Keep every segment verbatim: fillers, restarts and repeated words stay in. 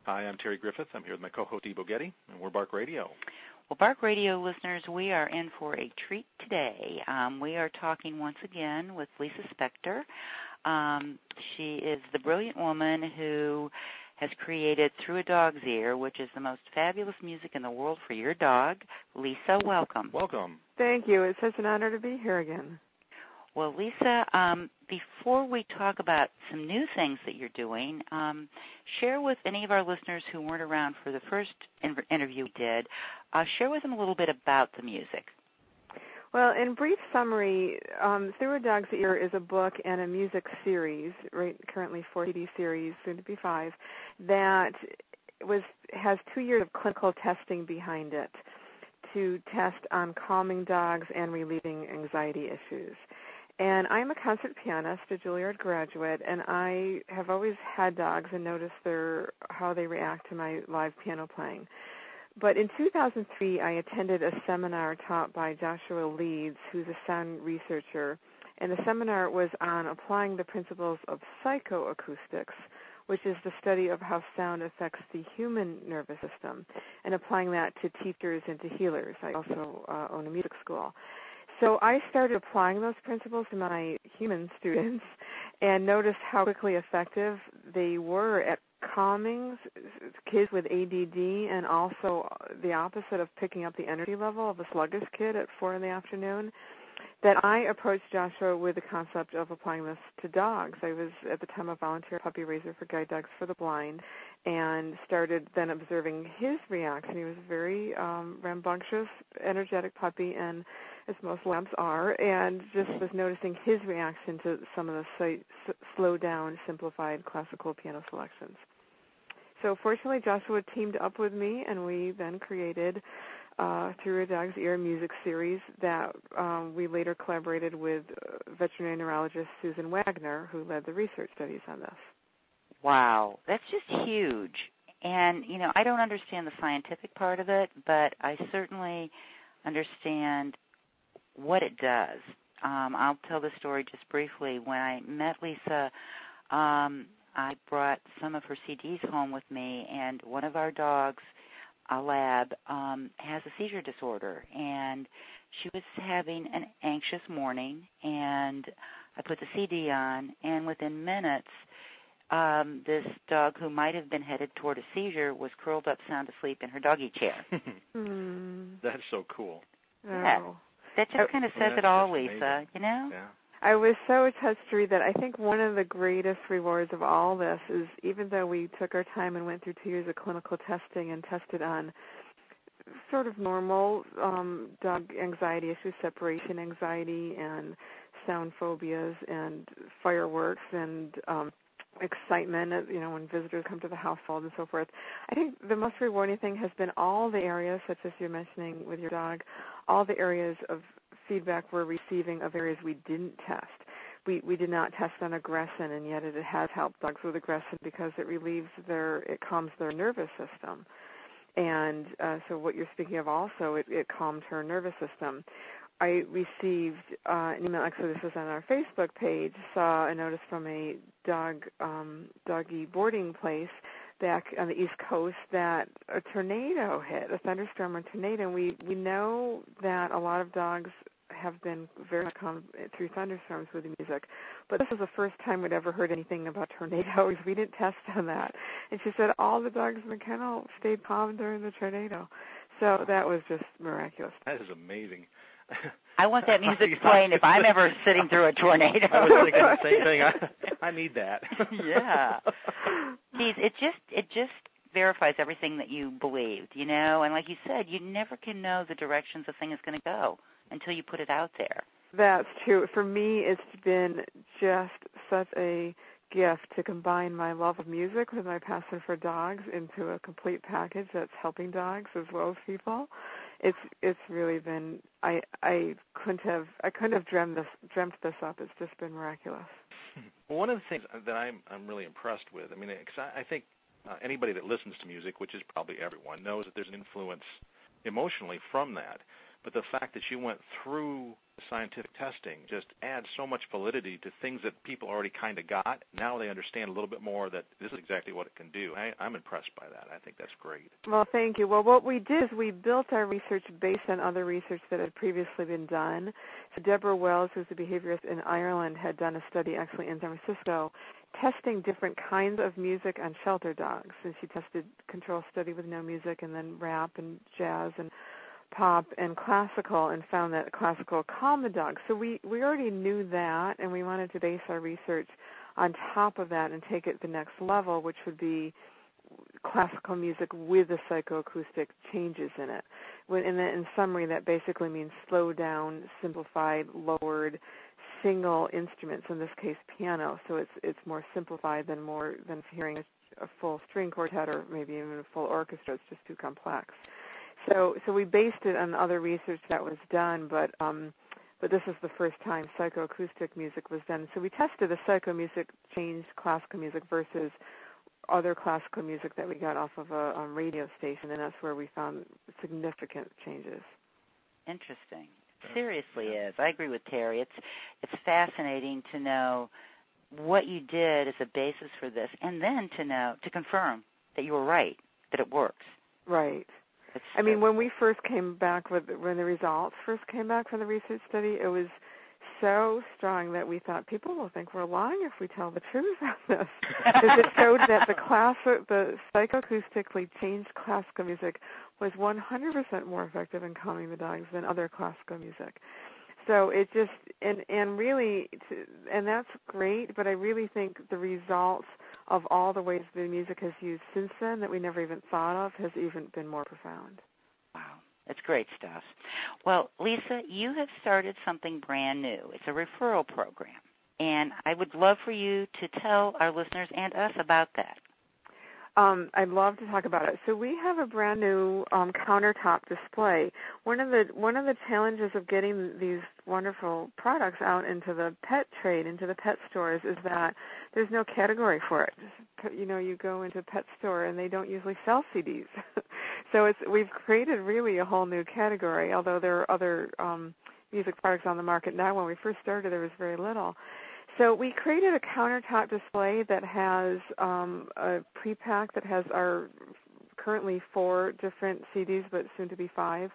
Hi, I'm Terry Griffith. I'm here with my co-host, Dee Bogetti, and we're Bark Radio. Well, Bark Radio listeners, we are in for a treat today. Um, we are talking once again with Lisa Spector. Um, she is the brilliant woman who has created Through a Dog's Ear, which is the most fabulous music in the world for your dog. Lisa, welcome. Welcome. Thank you. It's such an honor to be here again. Well, Lisa, um, before we talk about some new things that you're doing, um, share with any of our listeners who weren't around for the first in- interview we did, uh, share with them a little bit about the music. Well, in brief summary, um, Through a Dog's Ear is a book and a music series, right? Currently four C D series, soon to be five, that was has two years of clinical testing behind it to test on calming dogs and relieving anxiety issues. And I'm a concert pianist, a Juilliard graduate, and I have always had dogs and noticed their how they react to my live piano playing. But in two thousand three, I attended a seminar taught by Joshua Leeds, who's a sound researcher, and the seminar was on applying the principles of psychoacoustics, which is the study of how sound affects the human nervous system, and applying that to teachers and to healers. I also uh, own a music school. So I started applying those principles to my human students and noticed how quickly effective they were at calming kids with A D D, and also the opposite of picking up the energy level of a sluggish kid at four in the afternoon, that I approached Joshua with the concept of applying this to dogs. I was at the time a volunteer puppy raiser for Guide Dogs for the Blind, and started then observing his reaction. He was a very um, rambunctious, energetic puppy, and as most labs are, and just was noticing his reaction to some of the so, slowed down, simplified classical piano selections. So fortunately, Joshua teamed up with me, and we then created uh, Through a Dog's Ear music series that um, we later collaborated with uh, veterinary neurologist Susan Wagner, who led the research studies on this. Wow, that's just huge. And, you know, I don't understand the scientific part of it, but I certainly understand what it does. Um, I'll tell the story just briefly. When I met Lisa, um, I brought some of her C Ds home with me, and one of our dogs, a lab, um, has a seizure disorder, and she was having an anxious morning, and I put the C D on, and within minutes, um, this dog who might have been headed toward a seizure was curled up sound asleep in her doggy chair. mm. That's so cool. Yeah. Oh. That just kind of says yeah, it all, amazing. Lisa, you know? Yeah. I was so touched to read that. I think one of the greatest rewards of all this is, even though we took our time and went through two years of clinical testing and tested on sort of normal um, dog anxiety issues, separation anxiety and sound phobias and fireworks and um, excitement, you know, when visitors come to the household and so forth. I think the most rewarding thing has been all the areas, such as you're mentioning with your dog, all the areas of feedback we're receiving of areas we didn't test. We we did not test on aggression, and yet it has helped dogs with aggression because it relieves their, it calms their nervous system. And uh, so what you're speaking of also, it, it calmed her nervous system. I received uh, an email, actually this was on our Facebook page, saw a notice from a dog um, doggy boarding place back on the East Coast that a tornado hit, a thunderstorm or tornado. And we, we know that a lot of dogs have been very much calm through thunderstorms with the music. But this was the first time we'd ever heard anything about tornadoes. We didn't test on that. And she said all the dogs in the kennel stayed calm during the tornado. So that was just miraculous. That is amazing. I want that music playing if I'm ever sitting through a tornado. I was thinking the same thing. I, I need that. Yeah. Geez, it just it just verifies everything that you believed, you know. And like you said, you never can know the directions a thing is going to go until you put it out there. That's true. For me, it's been just such a gift to combine my love of music with my passion for dogs into a complete package that's helping dogs as well as people. It's it's really been I I couldn't have I couldn't have dreamt this dreamt this up. It's just been miraculous. Well, one of the things that I'm I'm really impressed with, I mean, cause I, I think uh, anybody that listens to music, which is probably everyone, knows that there's an influence emotionally from that. but the fact that you went through scientific testing just adds so much validity to things that people already kind of got. Now they understand a little bit more that this is exactly what it can do. I, I'm impressed by that. I think that's great. Well, thank you. Well, what we did is we built our research based on other research that had previously been done. So Deborah Wells, who's a behaviorist in Ireland, had done a study actually in San Francisco testing different kinds of music on shelter dogs. And she tested control study with no music and then rap and jazz and pop and classical, and found that classical calmed the dog. So we, we already knew that, and we wanted to base our research on top of that and take it to the next level, which would be classical music with the psychoacoustic changes in it. When, in, the, in summary, that basically means slowed down, simplified, lowered, single instruments, in this case piano, so it's it's more simplified than more than hearing a, a full string quartet or maybe even a full orchestra. It's just too complex. So so we based it on other research that was done, but um, but this is the first time psychoacoustic music was done. So we tested the psycho music changed classical music versus other classical music that we got off of a, a radio station, and that's where we found significant changes. Interesting. Seriously is. I agree with Terry. It's it's fascinating to know what you did as a basis for this, and then to know, to confirm that you were right, that it works. Right. It's, I mean, when we first came back with, when the results first came back from the research study, it was so strong that we thought people will think we're lying if we tell the truth on this. Because it showed that the class, the psychoacoustically changed classical music was one hundred percent more effective in calming the dogs than other classical music. So it just, and, and really, and that's great, but I really think the results of all the ways the music has used since then that we never even thought of has even been more profound. Wow. That's great stuff. Well, Lisa, you have started something brand new. It's a referral program, and I would love for you to tell our listeners and us about that. Um, I'd love to talk about it. So we have a brand new um, countertop display. One of the one of the challenges of getting these wonderful products out into the pet trade, into the pet stores, is that there's no category for it. You know, you go into a pet store and they don't usually sell C Ds. So it's we've created really a whole new category. Although there are other um, music products on the market now, when we first started, there was very little. So we created a countertop display that has um, a pre-pack that has our currently four different C Ds, but soon to be five,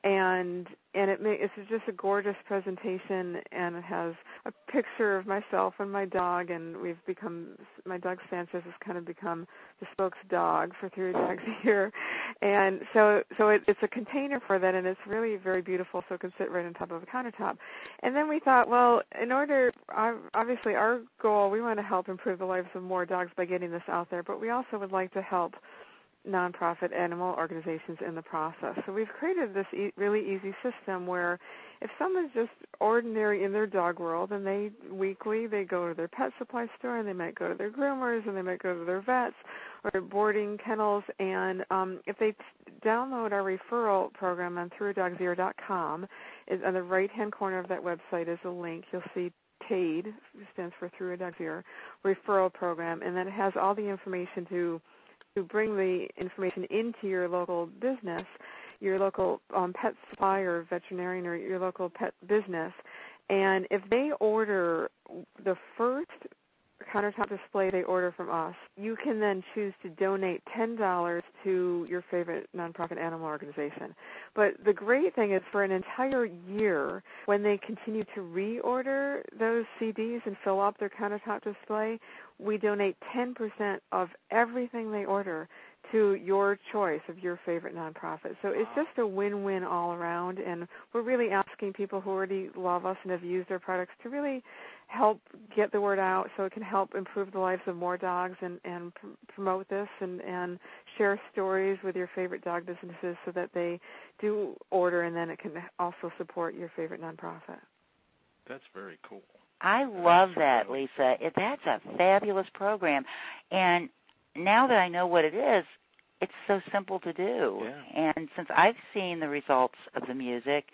and and it may, it's just a gorgeous presentation, and it has a picture of myself and my dog, and we've become, my dog Sanchez has kind of become the spokesdog for Theory Dogs Here, and so so it, it's a container for that, and it's really very beautiful, so it can sit right on top of a countertop. And then we thought, well, in order, obviously our goal, we want to help improve the lives of more dogs by getting this out there, but we also would like to help nonprofit animal organizations in the process. So we've created this e- really easy system where if someone's just ordinary in their dog world, and they weekly they go to their pet supply store, and they might go to their groomers, and they might go to their vets or boarding kennels, and um, if they t- download our referral program on through dogs ear dot com, is on the right-hand corner of that website is a link. You'll see TADE, stands for Through a Dog's Ear, referral program, and then it has all the information to to bring the information into your local business, your local um, pet supply or veterinarian or your local pet business. And if they order the first countertop display they order from us, you can then choose to donate ten dollars to your favorite nonprofit animal organization. But the great thing is for an entire year, when they continue to reorder those C Ds and fill up their countertop display, we donate ten percent of everything they order to your choice of your favorite nonprofit. So it's just a win-win all around, and we're really asking people who already love us and have used our products to really help get the word out so it can help improve the lives of more dogs, and, and pr- promote this and, and share stories with your favorite dog businesses so that they do order, and then it can also support your favorite nonprofit. That's very cool. I love that, Lisa. It, that's a fabulous program. And now that I know what it is, it's so simple to do. Yeah. And since I've seen the results of the music,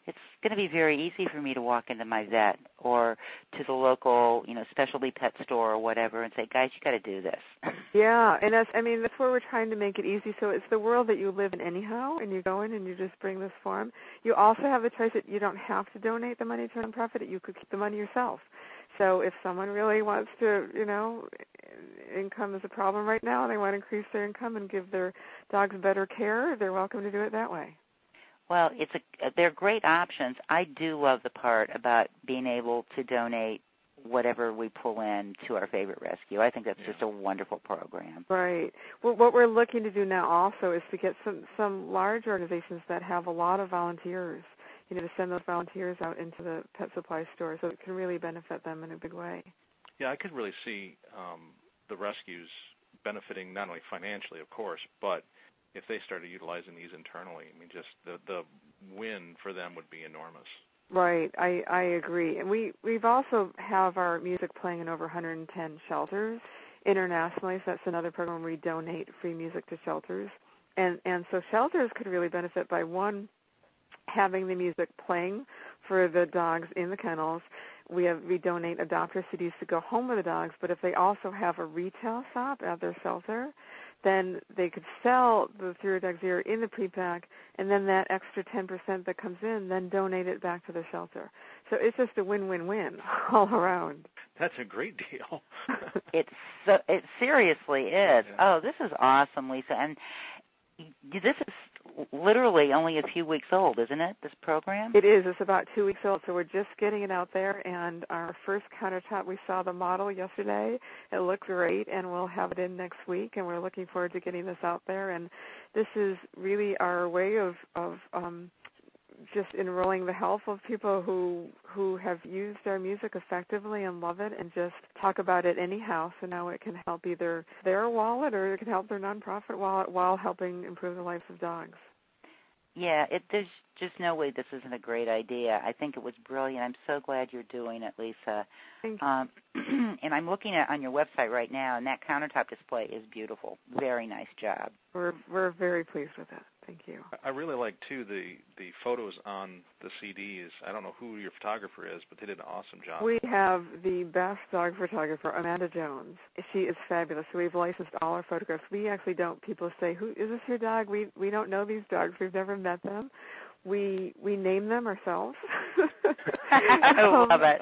it's going to be very easy for me to walk into my vet or to the local, you know, specialty pet store or whatever and say, guys, you got to do this. Yeah, and that's, I mean, that's where we're trying to make it easy. So it's the world that you live in anyhow, and you go in and you just bring this form. You also have the choice that you don't have to donate the money to a nonprofit. You could keep the money yourself. So if someone really wants to, you know, income is a problem right now, and they want to increase their income and give their dogs better care, they're welcome to do it that way. Well, it's a, they're great options. I do love the part about being able to donate whatever we pull in to our favorite rescue. I think that's yeah. just a wonderful program. Right. Well, what we're looking to do now also is to get some, some large organizations that have a lot of volunteers, you know, to send those volunteers out into the pet supply store so it can really benefit them in a big way. Yeah, I could really see um, the rescues benefiting not only financially, of course, but if they started utilizing these internally, I mean, just the, the win for them would be enormous. Right, I, I agree. And we, we've also have our music playing in over one hundred ten shelters internationally, so that's another program where we donate free music to shelters. And, and so shelters could really benefit by, one, having the music playing for the dogs in the kennels. We have we donate adopter C Ds to go home with the dogs, but if they also have a retail shop at their shelter, then they could sell the Through a Dog's Ear in the pre-pack, and then that extra ten percent that comes in, then donate it back to the shelter. So it's just a win-win-win all around. That's a great deal. It's so, it seriously is. Yeah. Oh, this is awesome, Lisa. And this is literally only a few weeks old, isn't it, this program? It is. It's about two weeks old, so we're just getting it out there. And our first countertop, we saw the model yesterday. It looked great, and we'll have it in next week, and we're looking forward to getting this out there. And this is really our way of, of um, just enrolling the health of people who who have used our music effectively and love it and just talk about it anyhow. So now it can help either their wallet or it can help their nonprofit wallet while helping improve the lives of dogs. Yeah, it, there's just no way this isn't a great idea. I think it was brilliant. I'm so glad you're doing it, Lisa. Thank you. Um, and I'm looking at on your website right now, and that countertop display is beautiful. Very nice job. We're we're very pleased with that. Thank you. I really like, too, the, the photos on the C Ds. I don't know who your photographer is, but they did an awesome job. We have the best dog photographer, Amanda Jones. She is fabulous. So we've licensed all our photographs. We actually don't, people say, "Who is this your dog?" We we don't know these dogs. We've never met them. We we name them ourselves. I love it.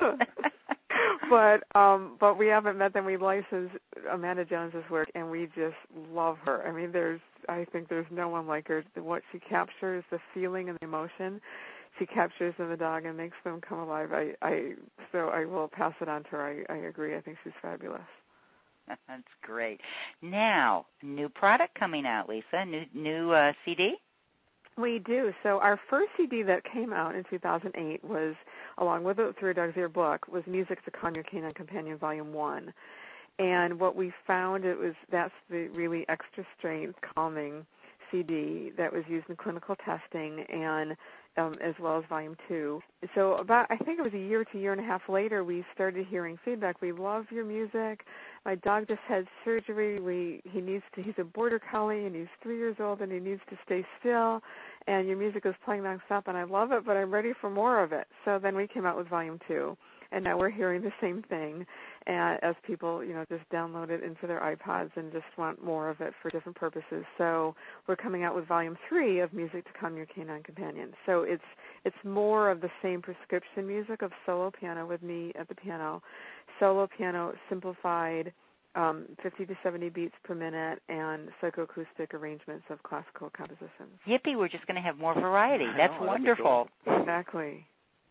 but um, but we haven't met them. We licensed Amanda Jones's work, and we just love her. I mean, there's I think there's no one like her. What she captures, the feeling and the emotion she captures in the dog and makes them come alive. I, I so I will pass it on to her. I, I agree. I think she's fabulous. That's great. Now, new product coming out, Lisa. New new uh, C D. We do. So our first C D that came out in two thousand eight was, along with the Through a Dog's Ear book, was Music to Calm Your Canine Companion Volume one. And what we found, it was that's the really extra strength calming C D that was used in clinical testing, and um, as well as Volume two. So about, I think it was a year to a year and a half later, we started hearing feedback. We love your music. My dog just had surgery. We he needs to. He's a border collie, and he's three years old, and he needs to stay still. And your music is playing nonstop, and I love it, but I'm ready for more of it. So then we came out with Volume two, and now we're hearing the same thing, and as people, you know, just download it into their iPods and just want more of it for different purposes. So we're coming out with Volume three of Music to Calm Your Canine Companion. So it's it's more of the same prescription music of solo piano with me at the piano, solo piano simplified, Um, fifty to seventy beats per minute, and psychoacoustic arrangements of classical compositions. Yippee, we're just going to have more variety. That's know, wonderful. Cool. Exactly.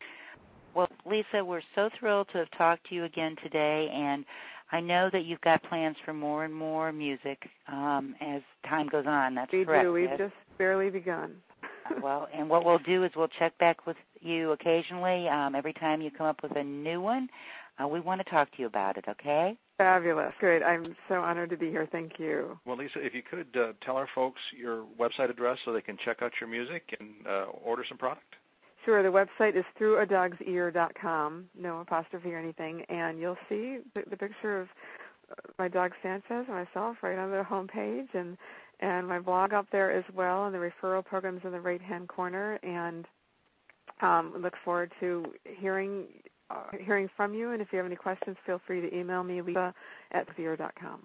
Well, Lisa, we're so thrilled to have talked to you again today, and I know that you've got plans for more and more music um, as time goes on. That's we correct. do. We've yes? just barely begun. Well, and what we'll do is we'll check back with you occasionally. Um, every time you come up with a new one, uh, we want to talk to you about it, okay? Fabulous. Great. I'm so honored to be here. Thank you. Well, Lisa, if you could uh, tell our folks your website address so they can check out your music and uh, order some product. Sure. The website is through a dog's ear dot com, no apostrophe or anything, and you'll see the, the picture of my dog Sanchez and myself right on the home page, and, and my blog up there as well, and the referral program's in the right-hand corner, and um, we look forward to hearing uh, hearing from you. And if you have any questions, feel free to email me, Lisa at Zero dot com.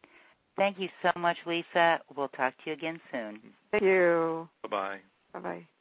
Thank you so much, Lisa. We'll talk to you again soon. Thank you. Bye-bye. Bye-bye.